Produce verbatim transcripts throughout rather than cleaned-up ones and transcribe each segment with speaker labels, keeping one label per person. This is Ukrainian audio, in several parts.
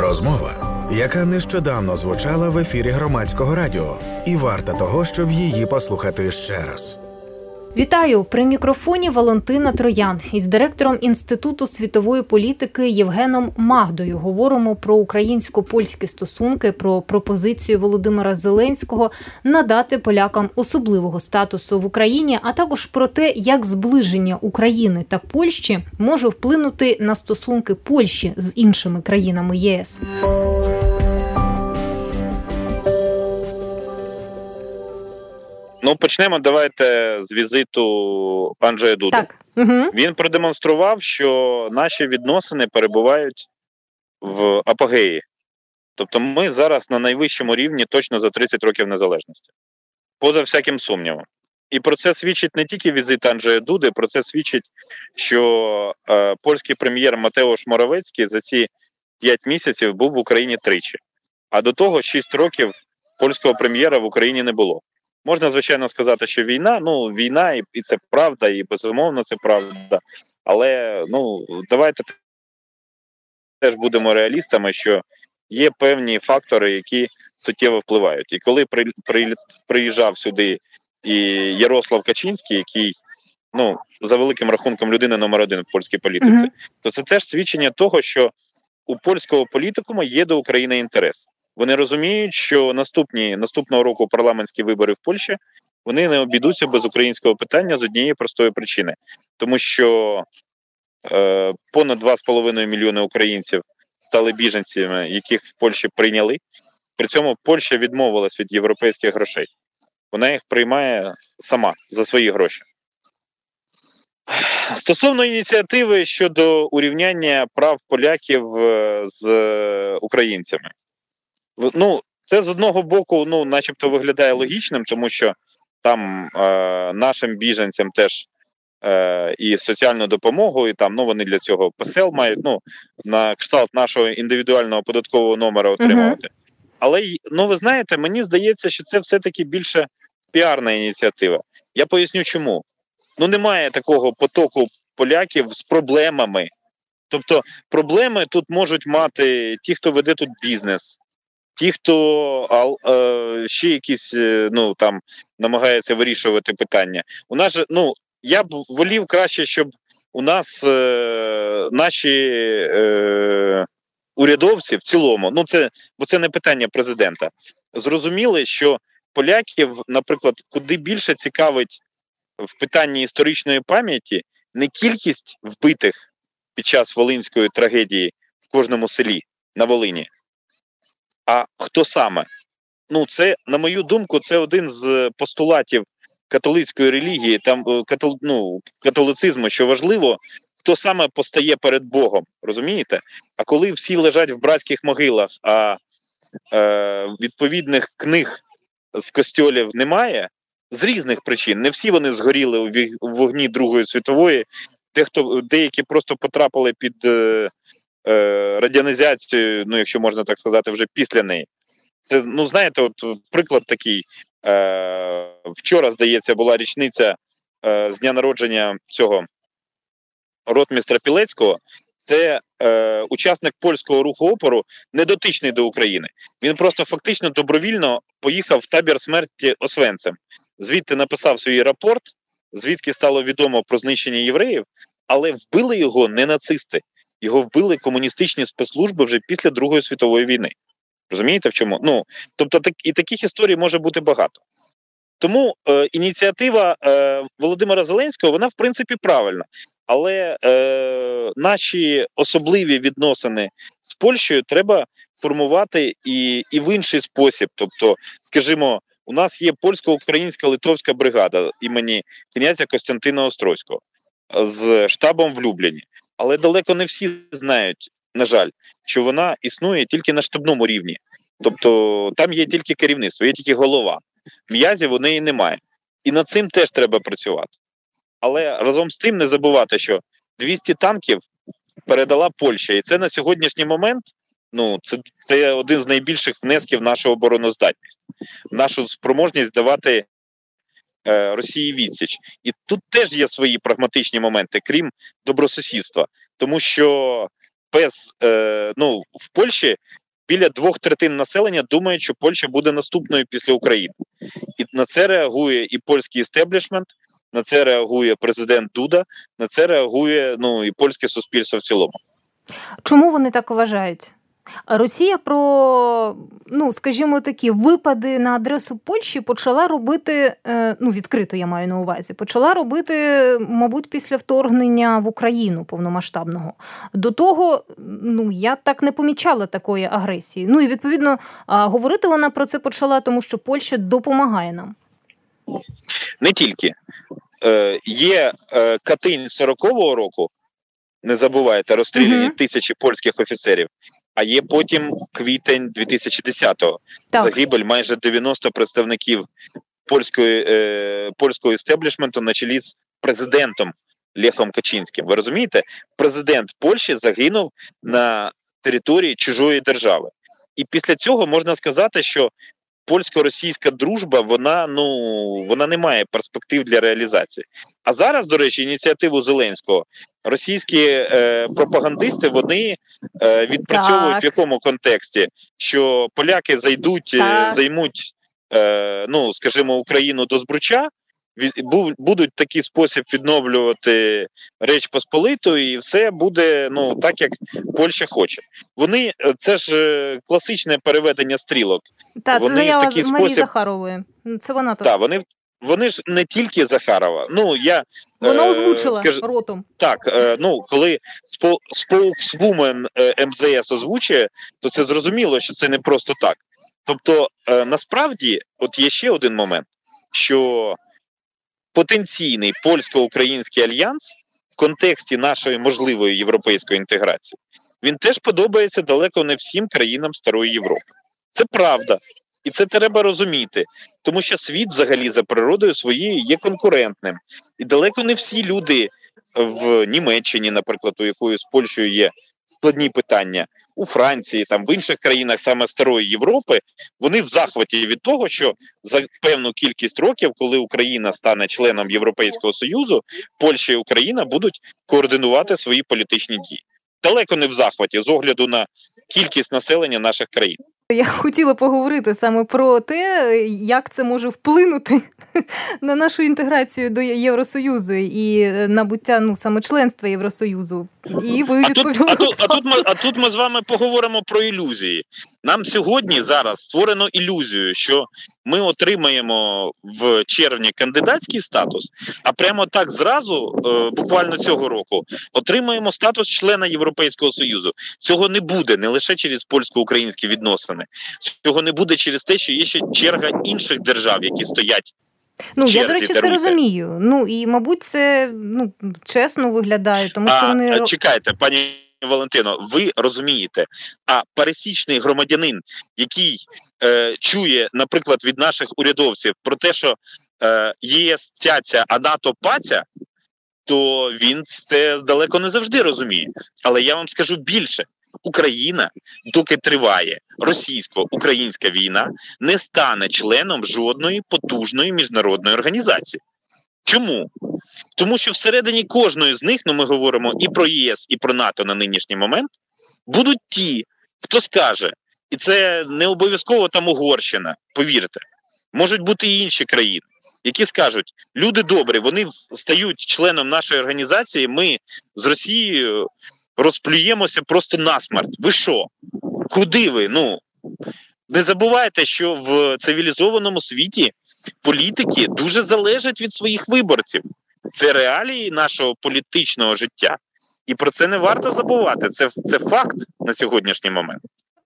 Speaker 1: Розмова, яка нещодавно звучала в ефірі Громадського радіо, і варта того, щоб її послухати ще раз.
Speaker 2: Вітаю! При мікрофоні Валентина Троян. Із директором Інституту світової політики Євгеном Магдою говоримо про українсько-польські стосунки, про пропозицію Володимира Зеленського надати полякам особливого статусу в Україні, а також про те, як зближення України та Польщі може вплинути на стосунки Польщі з іншими країнами ЄС.
Speaker 3: Ну, почнемо давайте з візиту Анджея Дуди.
Speaker 2: Так. Угу.
Speaker 3: Він продемонстрував, що наші відносини перебувають в апогеї. Тобто ми зараз на найвищому рівні точно за тридцять років незалежності. Поза всяким сумнівом. І про це свідчить не тільки візит Анджея Дуди, про це свідчить, що е, польський прем'єр Матеуш Моравецький за ці п'ять місяців був в Україні тричі. А до того шість років польського прем'єра в Україні не було. Можна, звичайно, сказати, що війна, ну, війна, і, і це правда, і безумовно це правда. Але, ну, давайте теж будемо реалістами, що є певні фактори, які суттєво впливають. І коли при, при, приїжджав сюди і Ярослав Качинський, який, ну, за великим рахунком людина номер один в польській політиці, mm-hmm. то це теж свідчення того, що у польського політикуму є до України інтерес. Вони розуміють, що наступні, наступного року парламентські вибори в Польщі, вони не обійдуться без українського питання з однієї простої причини. Тому що е, понад два з половиною мільйони українців стали біженцями, яких в Польщі прийняли. При цьому Польща відмовилась від європейських грошей. Вона їх приймає сама, за свої гроші. Стосовно ініціативи щодо урівняння прав поляків з українцями. Ну, це з одного боку, ну, начебто виглядає логічним, тому що там е, нашим біженцям теж е, і соціальну допомогу, і там, ну, вони для цього ПЕСЕЛ мають, ну, на кшталт нашого індивідуального податкового номера отримувати. Uh-huh. Але, ну, ви знаєте, мені здається, що це все-таки більше піарна ініціатива. Я поясню чому. Ну, немає такого потоку поляків з проблемами. Тобто, проблеми тут можуть мати ті, хто веде тут бізнес, ті, хто а, а, ще якісь, ну, там, намагається вирішувати питання. У нас же, ну, я б волів краще, щоб у нас е, наші е, урядовці в цілому, ну, це, бо це не питання президента, зрозуміли, що поляків, наприклад, куди більше цікавить в питанні історичної пам'яті не кількість вбитих під час Волинської трагедії в кожному селі на Волині, а хто саме? Ну, це, на мою думку, це один з постулатів католицької релігії, там, катол, ну, католицизму, що важливо, хто саме постає перед Богом, розумієте? А коли всі лежать в братських могилах, а е, відповідних книг з костьолів немає, з різних причин, не всі вони згоріли у вогні Другої світової, дехто, деякі просто потрапили під е, е, радіонізацію, ну, якщо можна так сказати, вже після неї. Це, ну, знаєте, от приклад такий, е, вчора, здається, була річниця е, з дня народження цього ротмістра Пілецького. Це е, учасник польського руху опору, недотичний до України. Він просто фактично добровільно поїхав в табір смерті Освенцим. Звідти написав свій рапорт, звідки стало відомо про знищення євреїв, але вбили його не нацисти. Його вбили комуністичні спецслужби вже після Другої світової війни. Розумієте в чому? Ну, тобто так, і таких історій може бути багато. Тому е, ініціатива е, Володимира Зеленського, вона в принципі правильна. Але е, наші особливі відносини з Польщею треба формувати і, і в інший спосіб. Тобто, скажімо, у нас є польсько-українська литовська бригада імені князя Костянтина Острозького з штабом в Любліні. Але далеко не всі знають, на жаль, що вона існує тільки на штабному рівні. Тобто там є тільки керівництво, є тільки голова. М'язів у неї немає. І над цим теж треба працювати. Але разом з тим не забувати, що двісті танків передала Польща. І це на сьогоднішній момент, ну, це, це один з найбільших внесків в нашу обороноздатність. В нашу спроможність давати е, Росії відсіч. І тут теж є свої прагматичні моменти, крім добросусідства. Тому що без, е, ну, в Польщі біля двох третин населення думають, що Польща буде наступною після України. І на це реагує і польський істеблішмент, на це реагує президент Дуда, на це реагує, ну, і польське суспільство в цілому.
Speaker 2: Чому вони так вважають? Росія про, ну, скажімо, такі випади на адресу Польщі почала робити, ну, відкрито я маю на увазі, почала робити, мабуть, після вторгнення в Україну повномасштабного. До того, ну, я так не помічала такої агресії. Ну, і, відповідно, говорити вона про це почала, тому що Польща допомагає нам.
Speaker 3: Не тільки. Е, є е, Катинь сорокового року, не забувайте, розстріляні uh-huh. тисячі польських офіцерів. А є потім квітень дві тисячі десятого. Так. Загибель майже дев'яносто представників польської, е, польського істеблішменту на чолі з президентом Лехом Качинським. Ви розумієте? Президент Польщі загинув на території чужої держави. І після цього можна сказати, що польсько-російська дружба, вона, ну, вона не має перспектив для реалізації. А зараз, до речі, ініціативу Зеленського російські е, пропагандисти, вони е, відпрацьовують так. в якому контексті? Що поляки зайдуть, так. займуть, е, ну, скажімо, Україну до збруча, від, будуть в такий спосіб відновлювати Річ Посполиту, і все буде, ну, так, як Польща хоче. Вони, це ж класичне переведення стрілок.
Speaker 2: Так, це заява Марії спосіб... Захарової. Це вона тут.
Speaker 3: Так, вони, вони ж не тільки Захарова. Ну, я...
Speaker 2: Вона озвучила е, скаж... ротом.
Speaker 3: Так, е, ну, коли споуксвумен ем зе ес озвучує, то це зрозуміло, що це не просто так. Тобто, е, насправді, от є ще один момент, що потенційний польсько-український альянс в контексті нашої можливої європейської інтеграції, він теж подобається далеко не всім країнам Старої Європи. Це правда. І це треба розуміти. Тому що світ взагалі за природою своєю є конкурентним. І далеко не всі люди в Німеччині, наприклад, у якої з Польщею є складні питання, у Франції, там, в інших країнах саме Старої Європи, вони в захваті від того, що за певну кількість років, коли Україна стане членом Європейського Союзу, Польща і Україна будуть координувати свої політичні дії. Далеко не в захваті з огляду на кількість населення наших країн.
Speaker 2: Я хотіла поговорити саме про те, як це може вплинути на нашу інтеграцію до Євросоюзу і набуття, ну, саме членства Євросоюзу. І ви відповіли.
Speaker 3: А тут, а, тут, а, тут ми, а тут ми з вами поговоримо про ілюзії. Нам сьогодні зараз створено ілюзію, що ми отримаємо в червні кандидатський статус, а прямо так зразу, буквально цього року, отримаємо статус члена Європейського Союзу. Цього не буде не лише через польсько-українські відносини. Цього не буде через те, що є ще черга інших держав, які стоять.
Speaker 2: Ну, я, до речі, це розумію. Ну, і, мабуть, це, ну, чесно виглядає, тому що
Speaker 3: а,
Speaker 2: вони...
Speaker 3: Чекайте, пані Валентино, ви розумієте, а пересічний громадянин, який е, чує, наприклад, від наших урядовців про те, що е, ЄС цяця, а НАТО паця, то він це далеко не завжди розуміє. Але я вам скажу більше. Україна, доки триває російсько-українська війна, не стане членом жодної потужної міжнародної організації. Чому? Тому що всередині кожної з них, ну ми говоримо і про ЄС, і про НАТО на нинішній момент, будуть ті, хто скаже, і це не обов'язково там Угорщина, повірте, можуть бути і інші країни, які скажуть, люди добрі, вони стають членом нашої організації, ми з Росією розплюємося просто насмерть. Ви що? Куди ви? Ну, не забувайте, що в цивілізованому світі політики дуже залежать від своїх виборців. Це реалії нашого політичного життя. І про це не варто забувати. Це, це факт на сьогоднішній момент.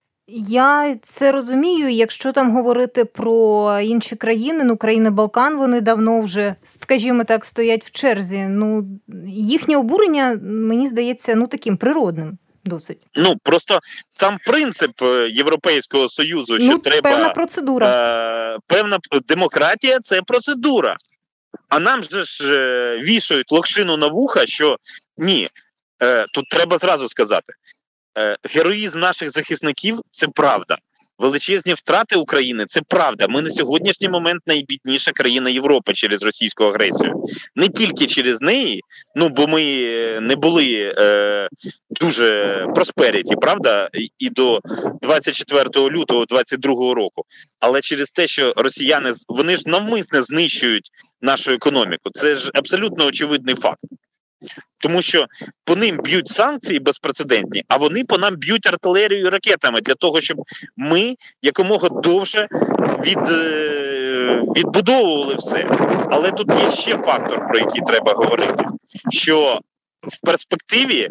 Speaker 2: Я це розумію, якщо там говорити про інші країни, ну, країни Балкан, вони давно вже, скажімо так, стоять в черзі. Ну, їхнє обурення, мені здається, ну, таким природним досить.
Speaker 3: Ну, просто сам принцип Європейського Союзу, що
Speaker 2: ну,
Speaker 3: треба...
Speaker 2: певна процедура.
Speaker 3: Е, певна демократія – це процедура. А нам же ж е, вішають локшину на вуха, що ні, е, тут треба зразу сказати, героїзм наших захисників – це правда. величезні втрати України, це правда. Ми на сьогоднішній момент найбідніша країна Європи через російську агресію. Не тільки через неї, ну бо ми не були е, дуже просперіті, правда, і до двадцять четвертого лютого двадцять другого року, але через те, що росіяни, вони ж навмисно знищують нашу економіку. Це ж абсолютно очевидний факт. Тому що по ним б'ють санкції безпрецедентні, а вони по нам б'ють артилерією і ракетами для того, щоб ми якомога довше від, відбудовували все. Але тут є ще фактор, про який треба говорити, що в перспективі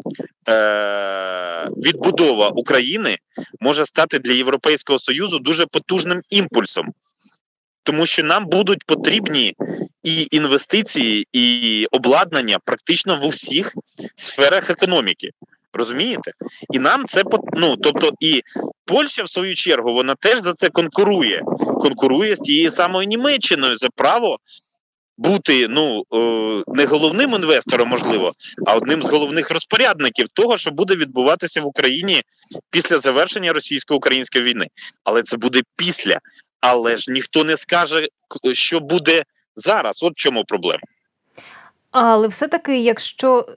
Speaker 3: е- відбудова України може стати для Європейського Союзу дуже потужним імпульсом. Тому що нам будуть потрібні і інвестиції, і обладнання практично в усіх сферах економіки. Розумієте? І нам це, ну, тобто, і Польща, в свою чергу, вона теж за це конкурує. Конкурує з тією самою Німеччиною за право бути, ну, не головним інвестором, можливо, а одним з головних розпорядників того, що буде відбуватися в Україні після завершення російсько-української війни. Але це буде після. Але ж ніхто не скаже, що буде зараз. От в чому проблема.
Speaker 2: Але все-таки, якщо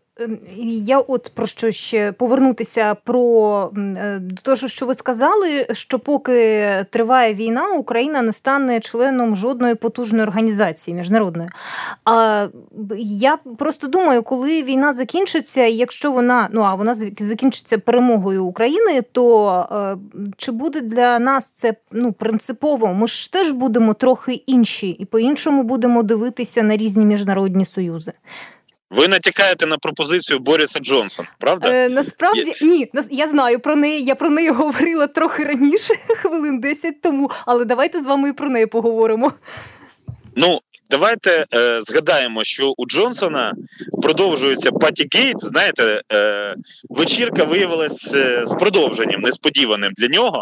Speaker 2: я от про що ще повернутися про до того, що ви сказали, що поки триває війна, Україна не стане членом жодної потужної організації міжнародної. А я просто думаю, коли війна закінчиться, якщо вона, ну а вона закінчиться перемогою України, то чи буде для нас це, ну, принципово? Ми ж теж будемо трохи інші і по-іншому будемо дивитися на різні міжнародні союзи.
Speaker 3: Ви натякаєте на пропозицію Бориса Джонсона, правда?
Speaker 2: Е, насправді, я... ні, я знаю про неї, я про неї говорила трохи раніше, хвилин десять тому, але давайте з вами і про неї поговоримо.
Speaker 3: Ну, давайте е, згадаємо, що у Джонсона продовжується Паттігейт, знаєте, е, вечірка виявилась е, з продовженням, несподіваним для нього.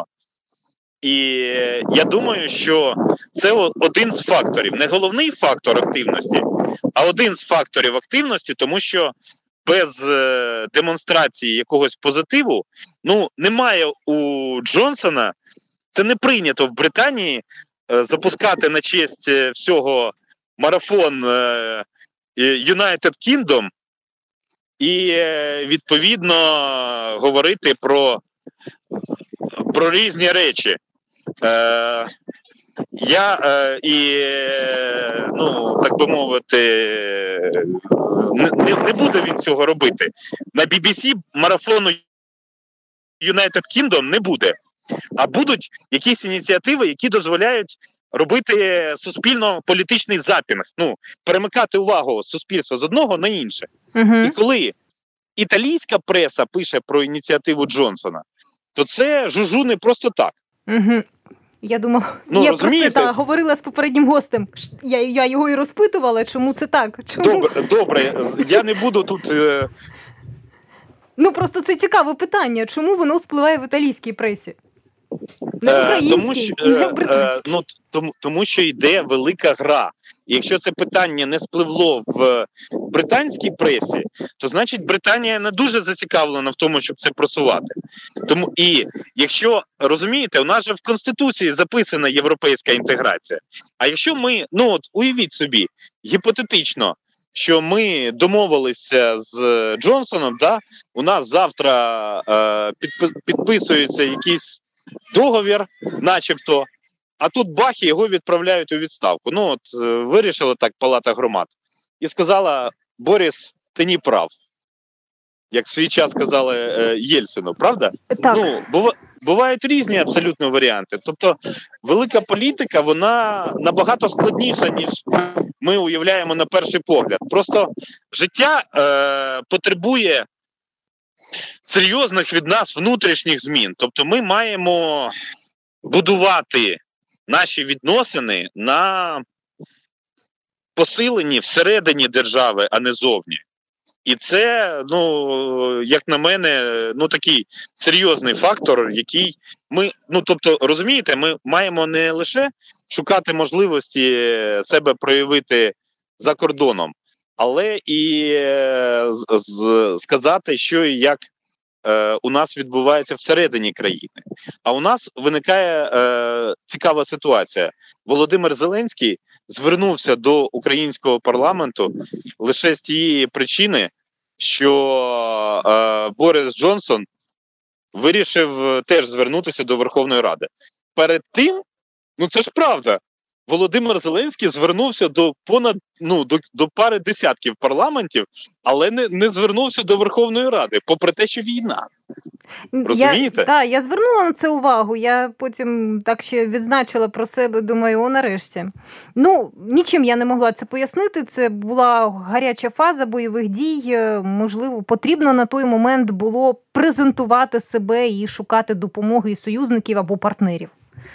Speaker 3: І я думаю, що це один з факторів, не головний фактор активності, а один з факторів активності, тому що без е, демонстрації якогось позитиву, ну, немає у Джонсона, це не прийнято в Британії е, запускати на честь всього марафон е, United Kingdom і, е, відповідно, говорити про, про різні речі. Е, я е, і, е, ну, так би мовити, не, не, не буде він цього робити. На бі бі сі марафону United Kingdom не буде. А будуть якісь ініціативи, які дозволяють робити суспільно-політичний запінг. Ну, перемикати увагу суспільства з одного на інше.
Speaker 2: Угу.
Speaker 3: І коли італійська преса пише про ініціативу Джонсона, то це жужу не просто так.
Speaker 2: Угу. Я думала,
Speaker 3: ну,
Speaker 2: я
Speaker 3: розумієте?
Speaker 2: про це та, говорила з попереднім гостем. Я, я його і розпитувала, чому це так. Чому?
Speaker 3: Добре, добре, я не буду тут... Е...
Speaker 2: Ну, просто це цікаве питання. Чому воно спливає в італійській пресі? Не в українській,
Speaker 3: тому,
Speaker 2: не в британській.
Speaker 3: Е, ну, тому, тому що йде велика гра. І якщо це питання не спливло в британській пресі, то значить Британія не дуже зацікавлена в тому, щоб це просувати. Тому і якщо, розумієте, у нас же в Конституції записана європейська інтеграція. А якщо ми, ну от уявіть собі, гіпотетично, що ми домовилися з Джонсоном, да, у нас завтра е, підпи, підписується якийсь договір, начебто, а тут бах, і його відправляють у відставку. Ну, от, вирішила так Палата громад. І сказала, Борис, ти не прав. Як в свій час сказали е, Єльцину, правда?
Speaker 2: Так.
Speaker 3: Ну, бува, бувають різні абсолютно варіанти. Тобто, велика політика, вона набагато складніша, ніж ми уявляємо на перший погляд. Просто життя е, потребує серйозних від нас внутрішніх змін. Тобто ми маємо будувати наші відносини на посиленні всередині держави, а не зовні. І це, ну, як на мене, ну, такий серйозний фактор, який ми, ну, тобто, розумієте, ми маємо не лише шукати можливості себе проявити за кордоном, але і з, з, сказати, що і як е, у нас відбувається всередині країни. А у нас виникає е, цікава ситуація. Володимир Зеленський звернувся до українського парламенту лише з тієї причини, що е, Борис Джонсон вирішив теж звернутися до Верховної Ради. Перед тим, ну це ж правда, Володимир Зеленський звернувся до понад ну до, до пари десятків парламентів, але не, не звернувся до Верховної Ради, попри те, що війна. Розумієте?
Speaker 2: Я, так, я звернула на це увагу. Я потім так ще відзначила про себе, думаю, о, нарешті. Ну, нічим я не могла це пояснити. Це була гаряча фаза бойових дій. Можливо, потрібно на той момент було презентувати себе і шукати допомоги і союзників або партнерів.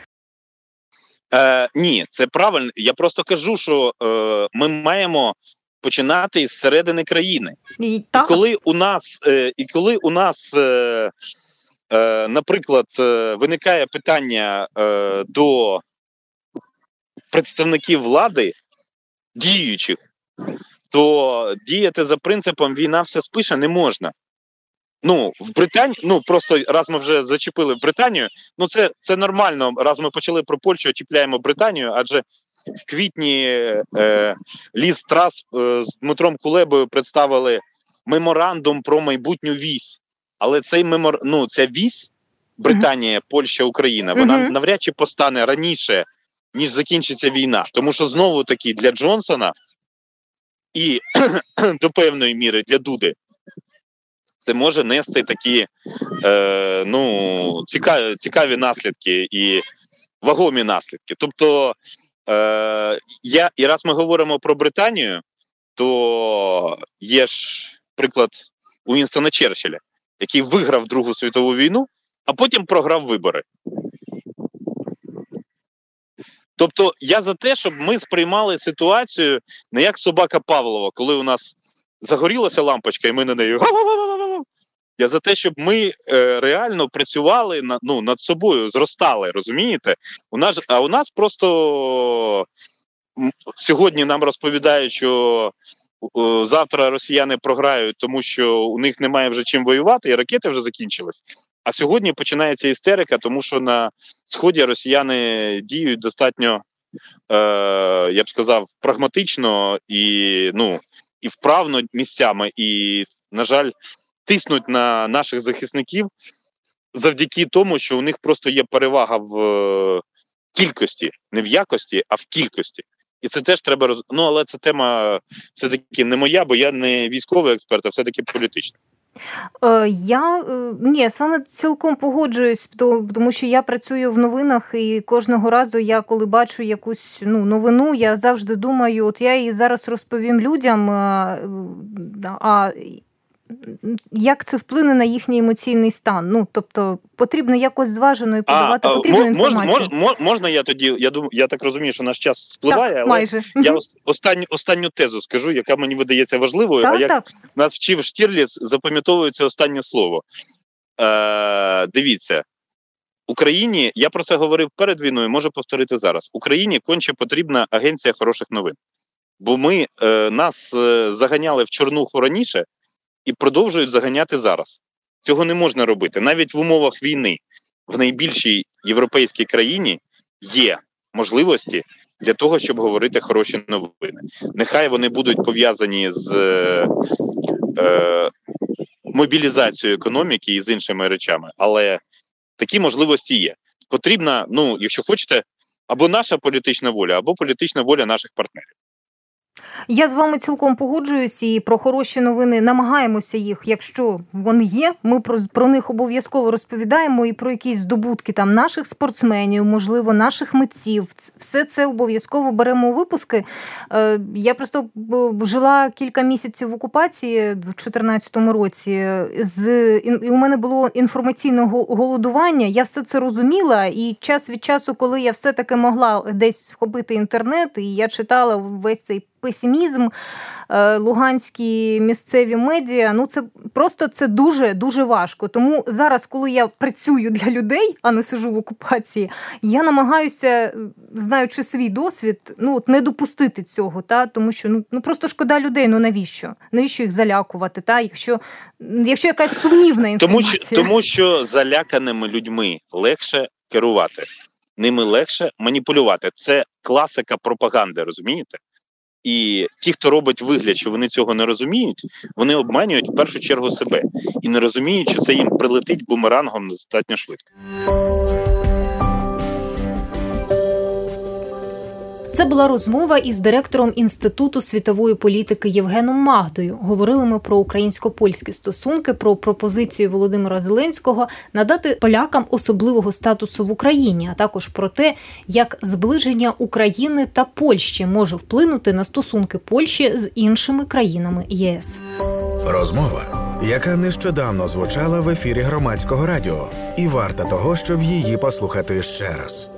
Speaker 3: Е, ні, це правильно. Я просто кажу, що е, ми маємо починати з середини країни. І, і коли у нас, е, і коли у нас, е, е, наприклад, е, виникає питання е, до представників влади, діючих, то діяти за принципом «війна все спише» не можна. Ну, в Британії, ну, просто раз ми вже зачепили Британію, ну, це, це нормально, раз ми почали про Польщу, чіпляємо Британію, адже в квітні е, Ліз Трас е, з Дмитром Кулебою представили меморандум про майбутню вісь. Але цей мемор... ну, ця вісь, Британія, uh-huh. Польща, Україна, вона uh-huh. навряд чи постане раніше, ніж закінчиться війна. Тому що, знову-таки, для Джонсона і до певної міри для Дуди це може нести такі е, ну, цікаві, цікаві наслідки і вагомі наслідки. Тобто, е, я, і раз ми говоримо про Британію, то є ж приклад Уінстона Черчилля, який виграв Другу світову війну, а потім програв вибори. Тобто, я за те, щоб ми сприймали ситуацію не як собака Павлова, коли у нас загорілася лампочка, і ми на неї... Я за те, щоб ми е, реально працювали на, ну, над собою, зростали, розумієте? У нас, а у нас просто сьогодні нам розповідають, що е, завтра росіяни програють, тому що у них немає вже чим воювати, і ракети вже закінчились. А сьогодні починається істерика, тому що на Сході росіяни діють достатньо, е, я б сказав, прагматично і, ну, і вправно місцями, і, на жаль, тиснуть на наших захисників завдяки тому, що у них просто є перевага в кількості, не в якості, а в кількості. І це теж треба роз... Ну, але це тема все-таки не моя, бо я не військовий експерт, а все-таки політична.
Speaker 2: Я, ні, я з вами цілком погоджуюсь, тому що я працюю в новинах, і кожного разу я, коли бачу якусь ну, новину, я завжди думаю, от я її зараз розповім людям, а як це вплине на їхній емоційний стан. Ну, тобто, потрібно якось зважено і подавати а, потрібну мож, інформацію.
Speaker 3: Мож, можна я тоді, я думаю, я так розумію, що наш час спливає,
Speaker 2: так,
Speaker 3: але
Speaker 2: майже.
Speaker 3: Я останню, останню тезу скажу, яка мені видається важливою,
Speaker 2: так,
Speaker 3: а як
Speaker 2: так.
Speaker 3: нас вчив Штірліц, запам'ятовується останнє слово. Е, дивіться, Україні, я про це говорив перед війною, можу повторити зараз. Україні конче потрібна агенція хороших новин. Бо ми, е, нас е, заганяли в чорнуху раніше, і продовжують заганяти зараз. Цього не можна робити. Навіть в умовах війни в найбільшій європейській країні є можливості для того, щоб говорити хороші новини. Нехай вони будуть пов'язані з е, мобілізацією економіки і з іншими речами, але такі можливості є. Потрібна, ну, якщо хочете, або наша політична воля, або політична воля наших партнерів.
Speaker 2: Я з вами цілком погоджуюсь, і про хороші новини намагаємося їх, якщо вони є, ми про, про них обов'язково розповідаємо, і про якісь здобутки там наших спортсменів, можливо, наших митців. Все це обов'язково беремо у випуски. Я просто жила кілька місяців в окупації в чотирнадцятому році, з, і у мене було інформаційне голодування, я все це розуміла, і час від часу, коли я все-таки могла десь схопити інтернет, і я читала весь цей песимізм, луганські місцеві медіа, ну це просто це дуже-дуже важко. Тому зараз, коли я працюю для людей, а не сижу в окупації, я намагаюся, знаючи свій досвід, ну от не допустити цього, та? Тому що ну, ну просто шкода людей, ну навіщо? Навіщо їх залякувати, та? Якщо, якщо якась сумнівна інформація.
Speaker 3: Тому що, тому що заляканими людьми легше керувати, ними легше маніпулювати. Це класика пропаганди, розумієте? І ті, хто робить вигляд, що вони цього не розуміють, вони обманюють в першу чергу себе. І не розуміють, що це їм прилетить бумерангом достатньо швидко.
Speaker 2: Це була розмова із директором Інституту світової політики Євгеном Магдою. Говорили ми про українсько-польські стосунки, про пропозицію Володимира Зеленського надати полякам особливого статусу в Україні, а також про те, як зближення України та Польщі може вплинути на стосунки Польщі з іншими країнами ЄС.
Speaker 1: Розмова, яка нещодавно звучала в ефірі Громадського радіо, і варта того, щоб її послухати ще раз.